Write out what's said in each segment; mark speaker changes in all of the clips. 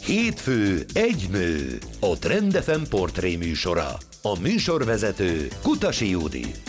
Speaker 1: Hétfő egy nő, a Trend FM portré műsora. A műsorvezető Kutasi Judit.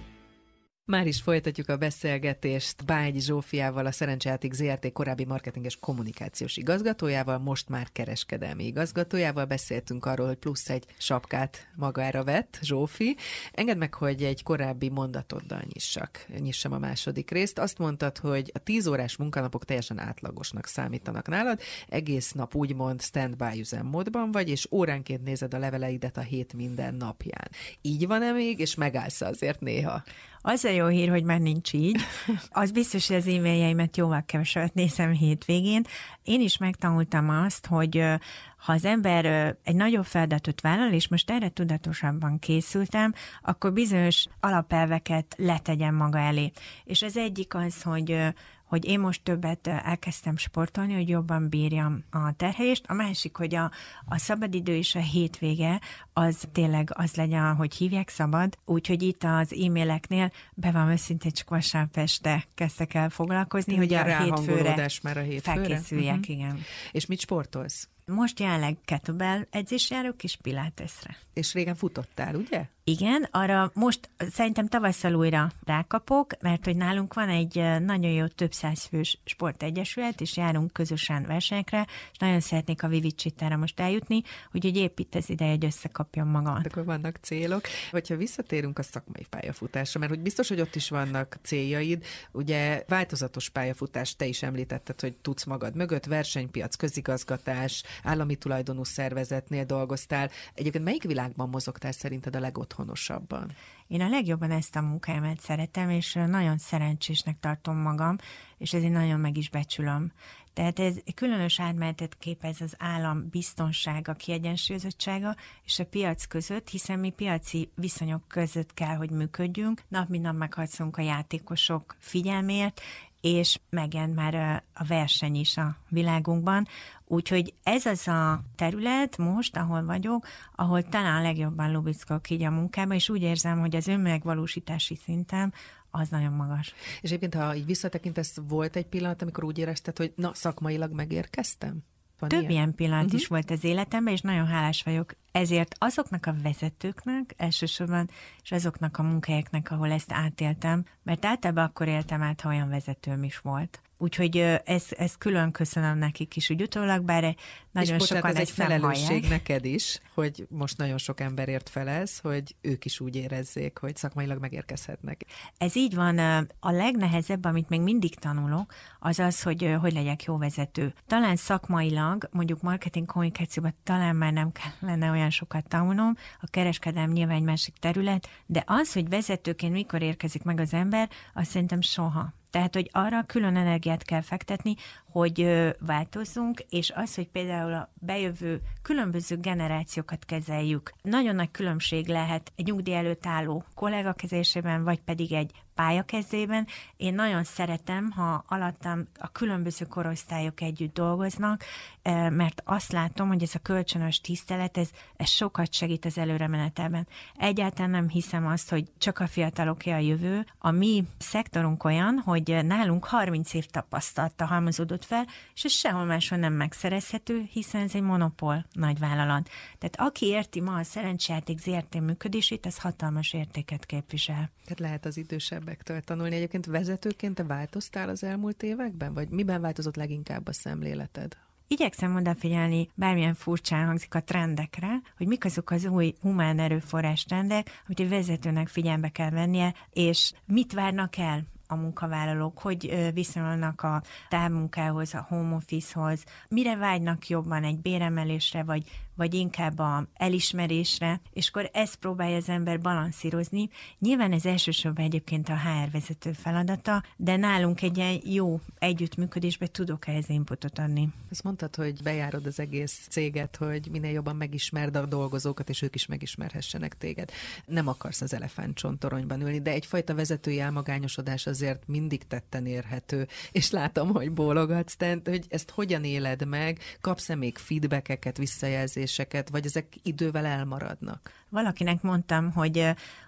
Speaker 2: Már is folytatjuk a beszélgetést Bágyi Zsófiával, a Szerencsejáték Zrt. Korábbi marketing és kommunikációs igazgatójával, most már kereskedelmi igazgatójával. Beszéltünk arról, hogy plusz egy sapkát magára vett Zsófi. Engedd meg, hogy egy korábbi mondatoddal nyissam a második részt. Azt mondtad, hogy a 10 órás munkanapok teljesen átlagosnak számítanak nálad, egész nap úgymond stand-by üzemmódban vagy, és óránként nézed a leveleidet a hét minden napján. Így van-e még, és megállsz azért néha?
Speaker 3: Az a jó hír, hogy már nincs így. Az biztos, hogy az e-mailjeimet jóval kevesebbet nézem hétvégén. Én is megtanultam azt, hogy ha az ember egy nagyobb feladatot vállal, és most erre tudatosabban készültem, akkor bizonyos alapelveket letegyen maga elé. És az egyik az, hogy én most többet elkezdtem sportolni, hogy jobban bírjam a terhelést. A másik, hogy a szabadidő és a hétvége az tényleg az legyen, hogy hívják szabad. Úgyhogy itt az e-maileknél be van őszintén, csak vasárnap este kezdtek el foglalkozni, hogy a hétfőre felkészüljek, igen.
Speaker 2: És mit sportolsz?
Speaker 3: Most jelenleg kettlebell edzésre járok, és pilatesre.
Speaker 2: És régen futottál, ugye?
Speaker 3: Igen, arra most szerintem tavasszal újra rákapok, mert hogy nálunk van egy nagyon jó több száz fős sportegyesület, és járunk közösen versenyekre, és nagyon szeretnék a Vivicsitára most eljutni, úgyhogy épp itt az ideje, hogy összekapjam magamat.
Speaker 2: Akkor vannak célok. Hogyha visszatérünk a szakmai pályafutásra, mert hogy biztos, hogy ott is vannak céljaid, ugye változatos pályafutás, te is említetted, hogy tudsz magad mögött, versenypiac, közigazgatás, állami tulajdonú szervezetnél dolgoztál. Egyébként melyik világban mozogtál szerinted a legotthonosabban?
Speaker 3: Én a legjobban ezt a munkámat szeretem, és nagyon szerencsésnek tartom magam, és ezért nagyon meg is becsülöm. Tehát ez különös átmenetet képez az állam biztonsága, kiegyensúlyozottsága és a piac között, hiszen mi piaci viszonyok között kell, hogy működjünk. Nap mint nap megharcolunk a játékosok figyelmért, és megjelent már a verseny is a világunkban. Úgyhogy ez az a terület most, ahol vagyok, ahol talán legjobban lubickolok így a munkába, és úgy érzem, hogy az önmegvalósítási szintem az nagyon magas.
Speaker 2: És egyébként, ha így visszatekintesz, volt egy pillanat, amikor úgy érezted, hogy na, szakmailag megérkeztem? Van
Speaker 3: több ilyen pillanat is volt az életemben, és nagyon hálás vagyok ezért azoknak a vezetőknek elsősorban, és azoknak a munkahelyeknek, ahol ezt átéltem, mert általában akkor éltem át, ha olyan vezetőm is volt. Úgyhogy ezt külön köszönöm nekik is úgy utólag, bár nagyon sokan
Speaker 2: ez egy felelősség
Speaker 3: hallják.
Speaker 2: Neked is, hogy most nagyon sok emberért felelsz, hogy ők is úgy érezzék, hogy szakmailag megérkezhetnek.
Speaker 3: Ez így van. A legnehezebb, amit még mindig tanulok, az az, hogy legyek jó vezető. Talán szakmailag, mondjuk marketing kommunikációban talán már nem kellene olyan sokat tanulnom, a kereskedelem nyilván egy másik terület, de az, hogy vezetőként mikor érkezik meg az ember, azt szerintem soha. Tehát, hogy arra külön energiát kell fektetni, hogy változzunk, és az, hogy például a bejövő különböző generációkat kezeljük. Nagyon nagy különbség lehet egy nyugdíj előtt álló kollega kezésében, vagy pedig egy pályakezdében. Én nagyon szeretem, ha alattam a különböző korosztályok együtt dolgoznak, mert azt látom, hogy ez a kölcsönös tisztelet, ez sokat segít az előremenetelben. Egyáltalán nem hiszem azt, hogy csak a fiataloké a jövő. A mi szektorunk olyan, hogy nálunk 30 év tapasztalata halmozódott fel, és ez sehol máshol nem megszerezhető, hiszen ez egy monopól nagyvállalat. Tehát aki érti ma a Szerencsejáték Zrt. Működését, az hatalmas értéket képvisel.
Speaker 2: Tehát lehet az idősebbektől tanulni. Egyébként vezetőként te változtál az elmúlt években? Vagy miben változott leginkább a szemléleted?
Speaker 3: Igyekszem odafigyelni, bármilyen furcsán hangzik, a trendekre, hogy mik azok az új humán erőforrás trendek, amit egy vezetőnek figyelembe kell vennie, és mit várnak el a munkavállalók, hogy viszonyulnak a távmunkához, a home office-hoz, mire vágynak jobban, egy béremelésre, vagy inkább a elismerésre, és akkor ezt próbálja az ember balanszírozni. Nyilván ez elsősorban egyébként a HR vezető feladata, de nálunk egy ilyen jó együttműködésben tudok ehhez inputot adni.
Speaker 2: Azt mondtad, hogy bejárod az egész céget, hogy minél jobban megismerd a dolgozókat, és ők is megismerhessenek téged. Nem akarsz az elefántcsontoronyban ülni, de egyfajta vezetői elmagányosodás azért mindig tetten érhető, és látom, hogy bólogatsz, tehát, hogy ezt hogyan éled meg, kapsz-e még feedbackeket, visszajelzéseket, vagy ezek idővel elmaradnak?
Speaker 3: Valakinek mondtam, hogy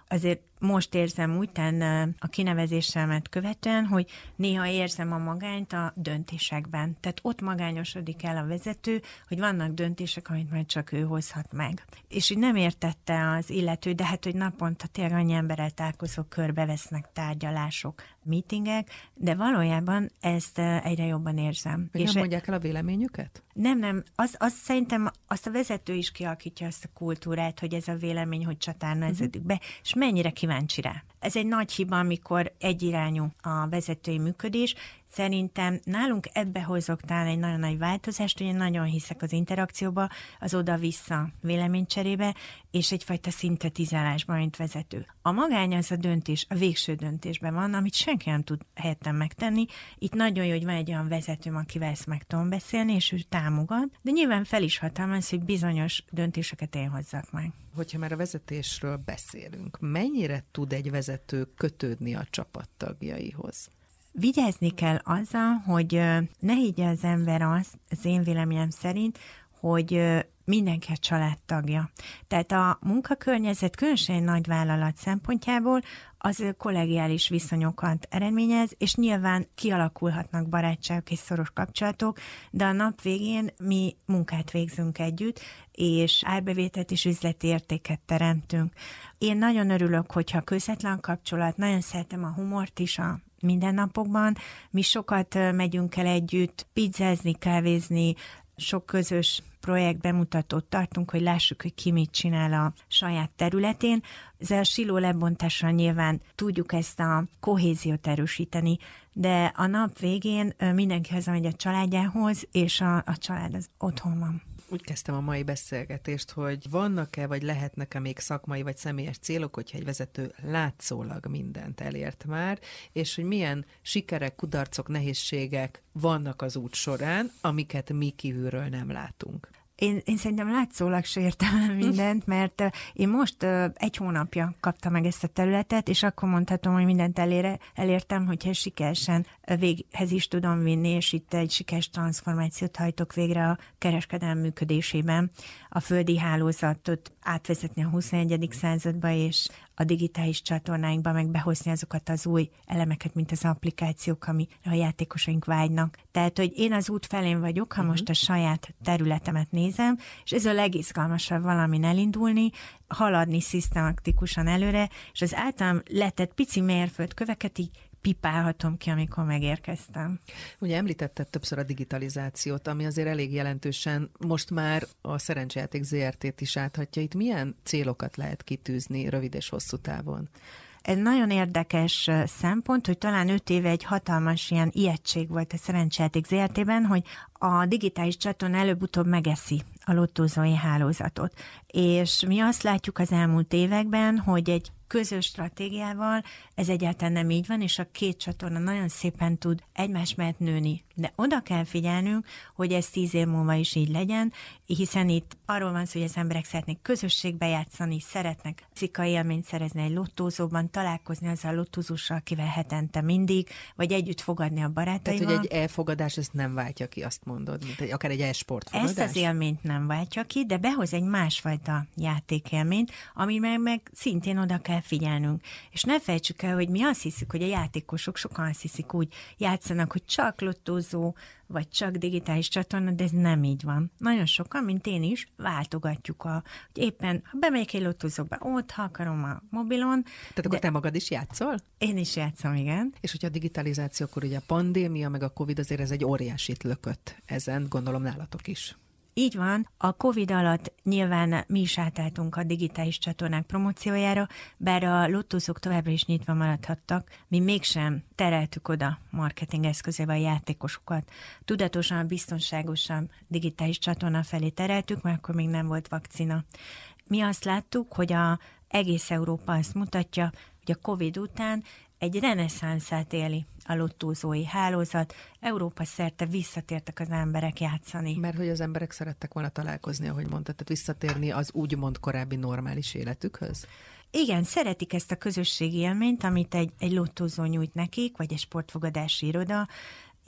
Speaker 3: azért most érzem úgy, a kinevezésemet követően, hogy néha érzem a magányt a döntésekben. Tehát ott magányosodik el a vezető, hogy vannak döntések, amit majd csak ő hozhat meg. És így nem értette az illető, de hát, hogy naponta tényleg annyi emberrel találkozók, körbevesznek tárgyalások, meetingek, de valójában ezt egyre jobban érzem.
Speaker 2: És nem mondják el a véleményüket?
Speaker 3: Nem, az szerintem azt a vezető is kialakítja azt a kultúrát, hogy ez a vélemény, hogy csatárnázódik be, és mennyire kíváncsi rá. Ez egy nagy hiba, amikor egyirányú a vezetői működés. Szerintem nálunk ebbe hozok talán egy nagyon nagy változást, hogy én nagyon hiszek az interakcióba, az oda-vissza véleménycserébe, és egyfajta szintetizálásban, mint vezető. A magány az a döntés, a végső döntésben van, amit senki nem tud helyettem megtenni. Itt nagyon jó, hogy van egy olyan vezetőm, akivel ezt meg tudom beszélni, és ő támogat, de nyilván fel is hatalmaz, hogy bizonyos döntéseket én hozzak meg.
Speaker 2: Hogyha már a vezetésről beszélünk, mennyire tud egy vezető kötődni a csapattagjaihoz?
Speaker 3: Vigyázni kell azzal, hogy ne higgye az ember azt, az én véleményem szerint, hogy mindenki a családtagja. Tehát a munkakörnyezet, különösen egy nagy vállalat szempontjából, az kollegiális viszonyokat eredményez, és nyilván kialakulhatnak barátságok és szoros kapcsolatok, de a nap végén mi munkát végzünk együtt, és árbevételt és üzleti értéket teremtünk. Én nagyon örülök, hogyha közvetlen kapcsolat, nagyon szeretem a humort is a mindennapokban. Mi sokat megyünk el együtt pizzázni, kávézni, sok közös projekt bemutatót tartunk, hogy lássuk, hogy ki mit csinál a saját területén. Ezzel a siló lebontással nyilván tudjuk ezt a kohéziót erősíteni, de a nap végén mindenki hazamegy a családjához, és a család az otthon van.
Speaker 2: Úgy kezdtem a mai beszélgetést, hogy vannak-e, vagy lehetnek-e még szakmai vagy személyes célok, hogyha egy vezető látszólag mindent elért már, és hogy milyen sikerek, kudarcok, nehézségek vannak az út során, amiket mi kívülről nem látunk.
Speaker 3: Én szerintem látszólag se értem el mindent, mert én most egy hónapja kaptam meg ezt a területet, és akkor mondhatom, hogy mindent elértem, hogyha sikeresen véghez is tudom vinni, és itt egy sikeres transformációt hajtok végre a kereskedelem működésében, a földi hálózatot átvezetni a 21. századba, és a digitális csatornáinkba meg behozni azokat az új elemeket, mint az applikációk, amire a játékosaink vágynak. Tehát, hogy én az út felén vagyok, ha most a saját területemet nézem, és ez a legizgalmasabb valamin elindulni, haladni szisztematikusan előre, és az általam letett pici mérföldköveket így pipálhatom ki, amikor megérkeztem.
Speaker 2: Ugye említetted többször a digitalizációt, ami azért elég jelentősen most már a Szerencsejáték ZRT-t is áthatja. Itt milyen célokat lehet kitűzni rövid és hosszú távon?
Speaker 3: Ez nagyon érdekes szempont, hogy talán 5 éve egy hatalmas ilyen ijegység volt a Szerencsejáték ZRT-ben, hogy a digitális csatorna előbb-utóbb megeszi a lottózói hálózatot. És mi azt látjuk az elmúlt években, hogy egy közös stratégiával ez egyáltalán nem így van, és a két csatorna nagyon szépen tud egymás mellett nőni. De oda kell figyelnünk, hogy ez 10 év múlva is így legyen, hiszen itt arról van szó, hogy az emberek szeretnék közösségbe játszani, szeretnek fizikai élményt szerezni egy lottózóban, találkozni azzal a lottózóssal, akivel hetente mindig, vagy együtt fogadni a barátaival.
Speaker 2: Tehát, hogy egy e-fogadás ezt nem váltja ki, azt mondod, mint akár egy e-sportfogadás?
Speaker 3: Ezt az élményt nem váltja ki, de behoz egy másfajta játékélményt, ami meg szintén oda kell figyelnünk. És ne felejtsük el, hogy mi azt hiszük, hogy a játékosok sokan azt hiszik, úgy játszanak, hogy csak lottózó, vagy csak digitális csatorna, de ez nem így van. Nagyon sokan, mint én is, váltogatjuk, hogy éppen, ha bemegyek egy lottózóba, ott, ha akarom a mobilon.
Speaker 2: Tehát akkor te magad is játszol?
Speaker 3: Én is játszom, igen.
Speaker 2: És hogyha a digitalizáció, akkor ugye a pandémia, meg a Covid azért ez egy óriásit lökött ezen, gondolom nálatok is.
Speaker 3: Így van, a Covid alatt nyilván mi is átálltunk a digitális csatornák promóciójára, bár a lottózók továbbra is nyitva maradhattak, mi mégsem tereltük oda marketing eszközével a játékosokat. Tudatosan, biztonságosan digitális csatorna felé tereltük, mert akkor még nem volt vakcina. Mi azt láttuk, hogy egész Európa azt mutatja, hogy a Covid után egy reneszánszát éli a lottózói hálózat, Európa szerte visszatértek az emberek játszani.
Speaker 2: Mert hogy az emberek szerettek volna találkozni, ahogy mondtad, tehát visszatérni az úgymond korábbi normális életükhöz?
Speaker 3: Igen, szeretik ezt a közösségi élményt, amit egy lottózó nyújt nekik, vagy egy sportfogadási iroda,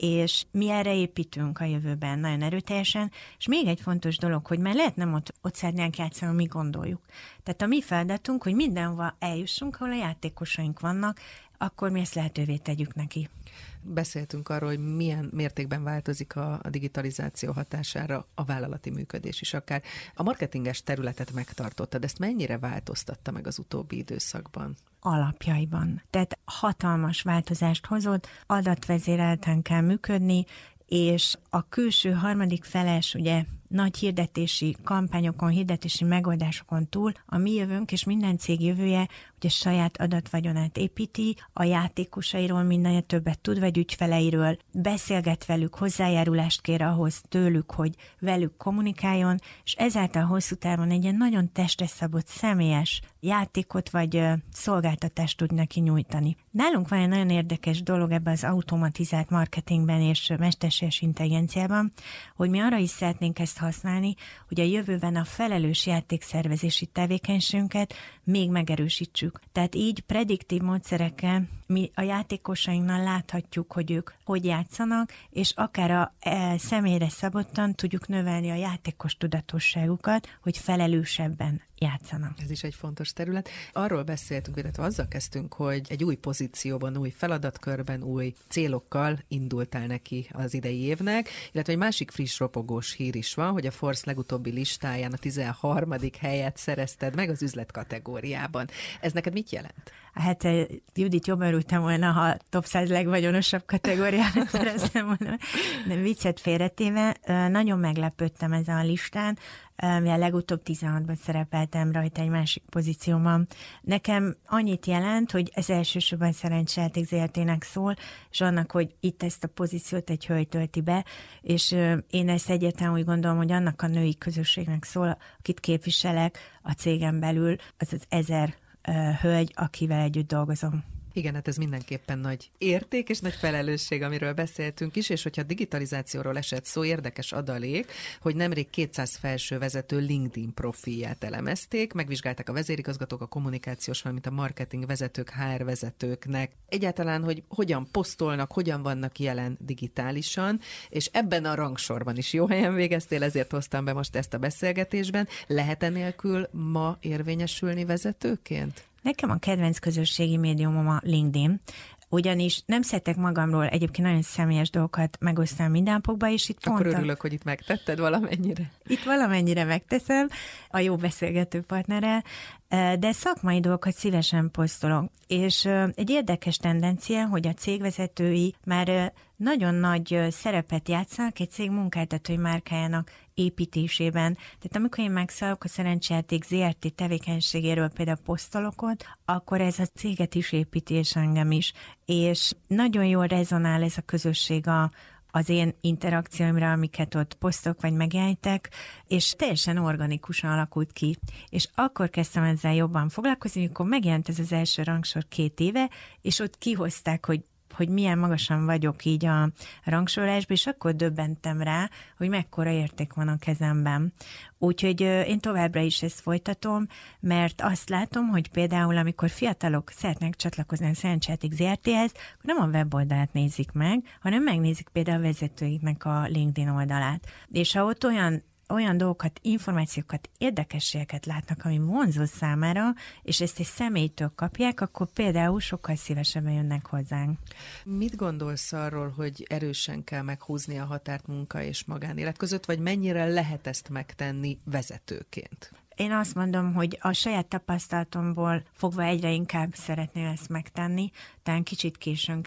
Speaker 3: és mi erre építünk a jövőben nagyon erőteljesen, és még egy fontos dolog, hogy már lehet nem ott szeretnénk játszani, mi gondoljuk. Tehát a mi feladatunk, hogy mindenhova eljussunk, ahol a játékosaink vannak, akkor mi ezt lehetővé tegyük neki.
Speaker 2: Beszéltünk arról, hogy milyen mértékben változik a digitalizáció hatására a vállalati működés is akár. A marketinges területet megtartottad, ezt mennyire változtatta meg az utóbbi időszakban?
Speaker 3: Alapjaiban. Tehát hatalmas változást hozott, adatvezérelten kell működni, és a külső harmadik feles, ugye nagy hirdetési kampányokon, hirdetési megoldásokon túl a mi jövőnk és minden cég jövője ugye saját adatvagyonát építi, a játékosairól minden többet tud, vagy ügyfeleiről, beszélget velük, hozzájárulást kér ahhoz tőlük, hogy velük kommunikáljon, és ezáltal hosszú távon egy ilyen nagyon testre szabott személyes játékot vagy szolgáltatást tud neki nyújtani. Nálunk van egy nagyon érdekes dolog ebben az automatizált marketingben és mesterséges intelligenciában, hogy mi arra is szeretnénk ezt használni, hogy a jövőben a felelős játékszervezési tevékenységünket még megerősítsük. Tehát így prediktív módszerekkel mi a játékosainknál láthatjuk, hogy ők hogy játszanak, és akár a személyre szabottan tudjuk növelni a játékos tudatosságukat, hogy felelősebben játszanak.
Speaker 2: Ez is egy fontos terület. Arról beszéltünk, illetve azzal kezdtünk, hogy egy új pozícióban, új feladatkörben, új célokkal indultál neki az idei évnek, illetve egy másik friss ropogós hír is van, hogy a Forbes legutóbbi listáján a 13. helyet szerezted meg az üzlet kategóriában. Ez neked mit jelent?
Speaker 3: Hát Judit, jobban örültem volna, ha top 100 legvagyonosabb kategóriára szereztem volna. De viccet félretéve, nagyon meglepődtem ezen a listán, mivel legutóbb 16-ban szerepeltem rajta egy másik pozícióban. Nekem annyit jelent, hogy ez elsősorban Szerencsejáték ZRT-nek szól, és annak, hogy itt ezt a pozíciót egy hölgy tölti be, és én ezt egyáltalán úgy gondolom, hogy annak a női közösségnek szól, akit képviselek a cégen belül, az 1000 hölgy, akivel együtt dolgozom.
Speaker 2: Igen, hát ez mindenképpen nagy érték és nagy felelősség, amiről beszéltünk is, és hogyha digitalizációról esett szó, érdekes adalék, hogy nemrég 200 felső vezető LinkedIn profilját elemezték, megvizsgálták a vezérigazgatók, a kommunikációs, valamint a marketing vezetők, HR vezetőknek. Egyáltalán, hogy hogyan posztolnak, hogyan vannak jelen digitálisan, és ebben a rangsorban is jó helyen végeztél, ezért hoztam be most ezt a beszélgetésben. Lehet enélkül ma érvényesülni vezetőként?
Speaker 3: Nekem a kedvenc közösségi médiumom a LinkedIn, ugyanis nem szeretek magamról egyébként nagyon személyes dolgokat megosztani mindennapokba, és itt
Speaker 2: akkor örülök, hogy itt megtetted valamennyire.
Speaker 3: Itt valamennyire megteszem a jó beszélgető partnerrel, de szakmai dolgokat szívesen posztolok. És egy érdekes tendencia, hogy a cégvezetői már nagyon nagy szerepet játszanak egy cég munkáltatói márkájának építésében. Tehát amikor én megszállok a Szerencsejáték ZRT tevékenységéről például posztolok ott, akkor ez a céget is építi, és engem is. És nagyon jól rezonál ez a közösség az én interakcióimra, amiket ott posztok vagy megjelenítek, és teljesen organikusan alakult ki. És akkor kezdtem ezzel jobban foglalkozni, amikor megjelent ez az első rangsor 2 éve, és ott kihozták, hogy milyen magasan vagyok így a rangsorolásban, és akkor döbbentem rá, hogy mekkora érték van a kezemben. Úgyhogy én továbbra is ezt folytatom, mert azt látom, hogy például amikor fiatalok szeretnek csatlakozni a Szerencsejáték ZRT-hez, akkor nem a weboldalát nézik meg, hanem megnézik például a vezetőiknek a LinkedIn oldalát. És ha ott olyan dolgokat, információkat, érdekességeket látnak, ami vonzó számára, és ezt egy személytől kapják, akkor például sokkal szívesebben jönnek hozzánk.
Speaker 2: Mit gondolsz arról, hogy erősen kell meghúzni a határt munka és magánélet között, vagy mennyire lehet ezt megtenni vezetőként?
Speaker 3: Én azt mondom, hogy a saját tapasztalatomból fogva egyre inkább szeretném ezt megtenni. Talán kicsit későn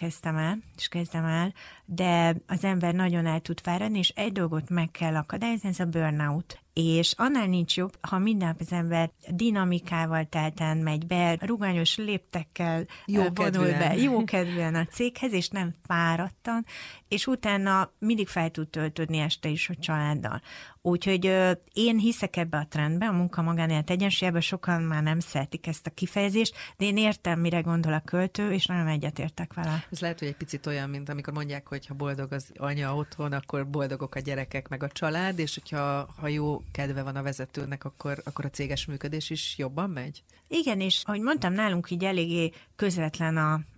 Speaker 3: kezdem el, de az ember nagyon el tud fáradni, és egy dolgot meg kell akadályozni, ez a burnout. És annál nincs jobb, ha minden nap az ember dinamikával telten megy be, ruganyos léptekkel vonul be, jókedvűen a céghez, és nem fáradtan, és utána mindig fel tud töltődni este is a családdal. Úgyhogy én hiszek ebbe a trendbe, a munka-magánélet egyensúlyában, sokan már nem szeretik ezt a kifejezést, de én értem, mire gondol a költő, és nagyon egyetértek vele.
Speaker 2: Ez lehet, hogy egy picit olyan, mint amikor mondják, hogy ha boldog az anya otthon, akkor boldogok a gyerekek meg a család, és hogyha jó kedve van a vezetőnek, akkor a céges működés is jobban megy?
Speaker 3: Igen, és ahogy mondtam, nálunk így eléggé közvetlen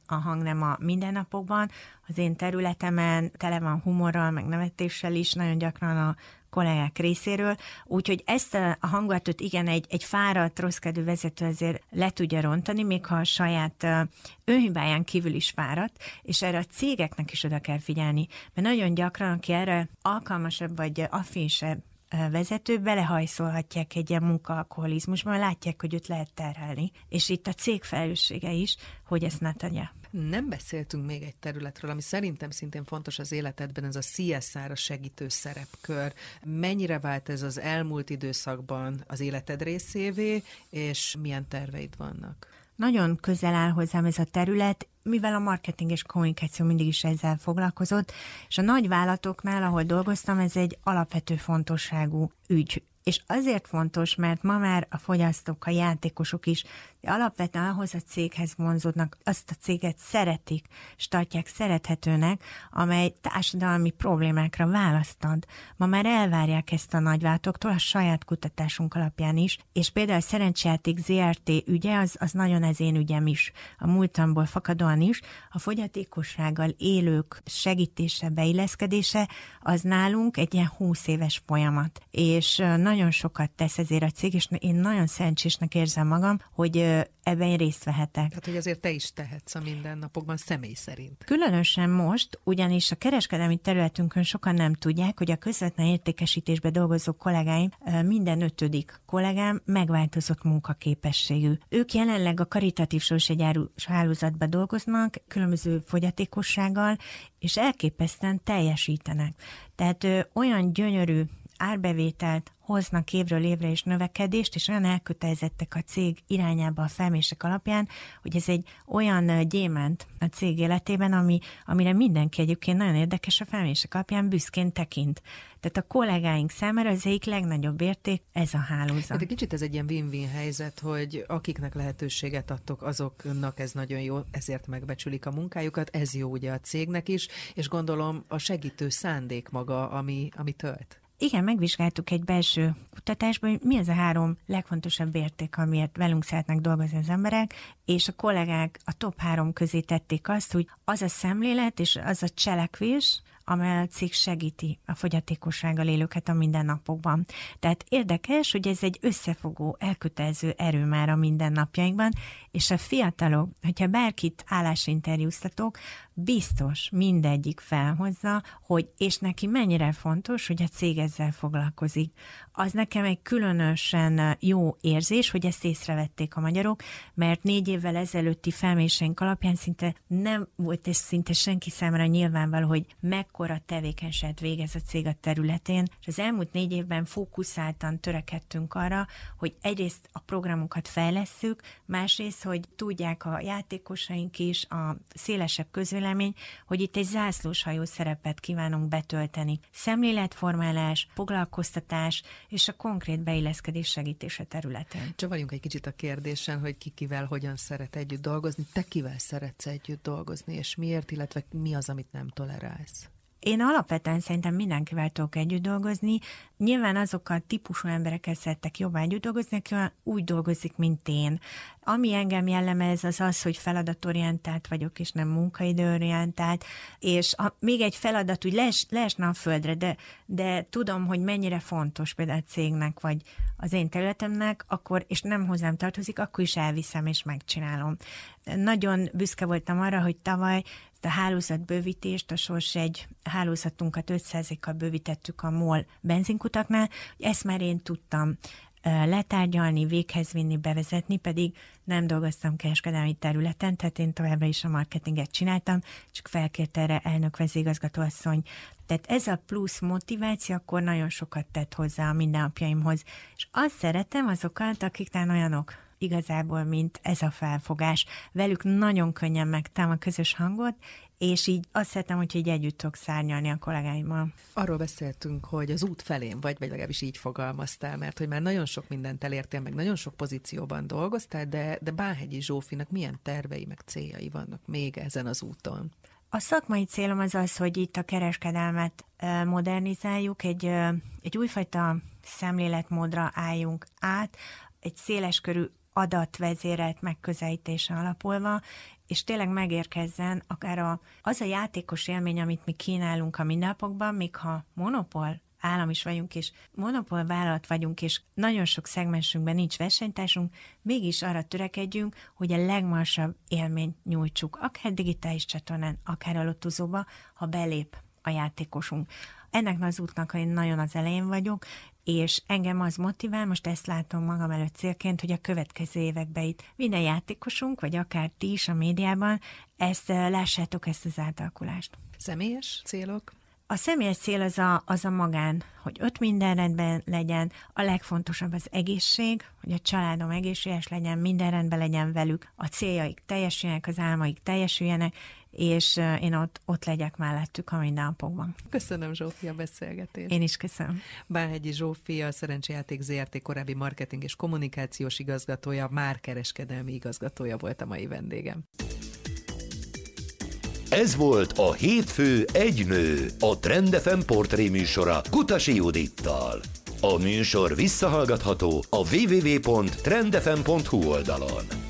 Speaker 3: a hangnem a mindennapokban. Az én területemen tele van humorral, meg nevetéssel is, nagyon gyakran a kollégák részéről, úgyhogy ezt a hangulatot igen, egy fáradt, rosszkedvű vezető azért le tudja rontani, még ha a saját önhibáján kívül is fáradt, és erre a cégeknek is oda kell figyelni, mert nagyon gyakran, aki erre alkalmasabb vagy affinsebb vezető, belehajszolhatják egy ilyen munkaalkoholizmusban, mert látják, hogy őt lehet terhelni, és itt a cég felelőssége is, hogy ezt ne tegye.
Speaker 2: Nem beszéltünk még egy területről, ami szerintem szintén fontos az életedben, ez a CSR, a segítő szerepkör. Mennyire vált ez az elmúlt időszakban az életed részévé, és milyen terveid vannak?
Speaker 3: Nagyon közel áll hozzám ez a terület, mivel a marketing és kommunikáció mindig is ezzel foglalkozott, és a nagy vállalatoknál, ahol dolgoztam, ez egy alapvető fontosságú ügy. És azért fontos, mert ma már a fogyasztók, a játékosok is alapvetően ahhoz a céghez vonzódnak, azt a céget szeretik, és tartják szerethetőnek, amely társadalmi problémákra választ ad. Ma már elvárják ezt a nagyvállalatoktól, a saját kutatásunk alapján is, és például a Szerencsejáték ZRT ügye, az nagyon az én ügyem is, a múltamból fakadóan is, a fogyatékossággal élők segítése, beilleszkedése, az nálunk egy ilyen 20 éves folyamat. És nagyon sokat tesz ezért a cég, és én nagyon szerencsésnek érzem magam, hogy ebben én részt vehetek.
Speaker 2: Tehát, hogy azért te is tehetsz a mindennapokban személy szerint.
Speaker 3: Különösen most, ugyanis a kereskedelmi területünkön sokan nem tudják, hogy a közvetlen értékesítésben dolgozó kollégáim, minden 5. kollégám megváltozott munkaképességű. Ők jelenleg a karitatív sorsjegyárus hálózatban dolgoznak, különböző fogyatékossággal, és elképesztően teljesítenek. Tehát olyan gyönyörű árbevételt hoznak évről évre és növekedést, és olyan elkötelezettek a cég irányába a felmérések alapján, hogy ez egy olyan gyémánt a cég életében, amire mindenki egyébként nagyon érdekes a felmérések alapján büszkén tekint. Tehát a kollégáink számára az egyik legnagyobb érték ez a hálózat.
Speaker 2: De kicsit ez egy ilyen win-win helyzet, hogy akiknek lehetőséget adtok, azoknak ez nagyon jó, ezért megbecsülik a munkájukat, ez jó ugye a cégnek is, és gondolom a segítő szándék maga, ami tölt.
Speaker 3: Igen, megvizsgáltuk egy belső kutatásban, hogy mi az a 3 legfontosabb érték, amiért velünk szeretnek dolgozni az emberek, és a kollégák a top 3 közé tették azt, hogy az a szemlélet és az a cselekvés, amely a cég segíti a fogyatékossággal élőket a mindennapokban. Tehát érdekes, hogy ez egy összefogó, elkötelező erő már a mindennapjainkban, és a fiatalok, hogyha bárkit állásinterjúztatok, biztos mindegyik felhozza, hogy és neki mennyire fontos, hogy a cég ezzel foglalkozik. Az nekem egy különösen jó érzés, hogy ezt észrevették a magyarok, mert 4 évvel ezelőtti felméréseink alapján szinte nem volt, és szinte senki számára nyilvánvaló, hogy mekkora tevékenységet végez a cég a területén, és az elmúlt 4 évben fókuszáltan törekedtünk arra, hogy egyrészt a programokat fejlesszük, másrészt, hogy tudják a játékosaink is, a szélesebb közvélemény, hogy itt egy zászlóshajó szerepet kívánunk betölteni. Szemléletformálás, foglalkoztatás és a konkrét beilleszkedés segítése területén.
Speaker 2: Csavaljunk egy kicsit a kérdésen, hogy ki kivel hogyan szeret együtt dolgozni, te kivel szeretsz együtt dolgozni, és miért, illetve mi az, amit nem tolerálsz?
Speaker 3: Én alapvetően szerintem mindenkivel tudok együtt dolgozni. Nyilván azokkal típusú emberekkel szeretek jobban együtt dolgozni, aki úgy dolgozik, mint én. Ami engem jellemez, az, hogy feladatorientált vagyok, és nem munkaidőorientált, és még egy feladat úgy leesne a földre, de tudom, hogy mennyire fontos például a cégnek, vagy az én területemnek, akkor, és nem hozzám tartozik, akkor is elviszem és megcsinálom. Nagyon büszke voltam arra, hogy tavaly a hálózatbővítést, a Sorsjegy hálózatunkat 5%-kal bővítettük a MOL benzinkutaknál, ezt már én tudtam letárgyalni, véghez vinni, bevezetni, pedig nem dolgoztam kereskedelmi területen, tehát én továbbra is a marketinget csináltam, csak felkért erre elnök vezérigazgatóasszony. Tehát ez a plusz motiváció akkor nagyon sokat tett hozzá a mindennapjaimhoz. És azt szeretem azokat, akiknál olyanok igazából, mint ez a felfogás. Velük nagyon könnyen megtalálom a közös hangot, és így azt szeretem, hogy így együtt tudok szárnyalni a kollégáimmal.
Speaker 2: Arról beszéltünk, hogy az út felén vagy legalábbis így fogalmaztál, mert hogy már nagyon sok mindent elértél, meg nagyon sok pozícióban dolgoztál, de Bánhegyi Zsófinak milyen tervei, meg céljai vannak még ezen az úton?
Speaker 3: A szakmai célom az, hogy itt a kereskedelmet modernizáljuk, egy újfajta szemléletmódra álljunk át, egy széleskörű adatvezérelt megközelítésen alapulva, és tényleg megérkezzen akár az a játékos élmény, amit mi kínálunk a mindennapokban, még ha monopól állam is vagyunk, és monopól vállalat vagyunk, és nagyon sok szegmensünkben nincs versenytársunk, mégis arra törekedjünk, hogy a legmagasabb élményt nyújtsuk, akár digitális csatornán, akár a lottozóba, ha belép a játékosunk. Ennek az útnak én nagyon az elején vagyok, és engem az motivál, most ezt látom magam előtt célként, hogy a következő években itt minden játékosunk, vagy akár ti is a médiában, lássátok ezt az átalakulást.
Speaker 2: Személyes célok?
Speaker 3: A személyes cél az a magán, hogy ott minden rendben legyen, a legfontosabb az egészség, hogy a családom egészséges legyen, minden rendben legyen velük, a céljaik teljesüljenek, az álmaik teljesüljenek, és én ott legyek mellettük a mindennapokban.
Speaker 2: Köszönöm, Zsófi, a beszélgetést.
Speaker 3: Én is köszönöm.
Speaker 2: Bálhegyi Zsófi, a Szerencsejáték Zrt. Korábbi marketing és kommunikációs igazgatója, már kereskedelmi igazgatója volt a mai vendégem.
Speaker 1: Ez volt a Hétfő egy nő, a Trend FM portré műsora Kutasi Judittal. A műsor visszahallgatható a www.trendfm.hu oldalon.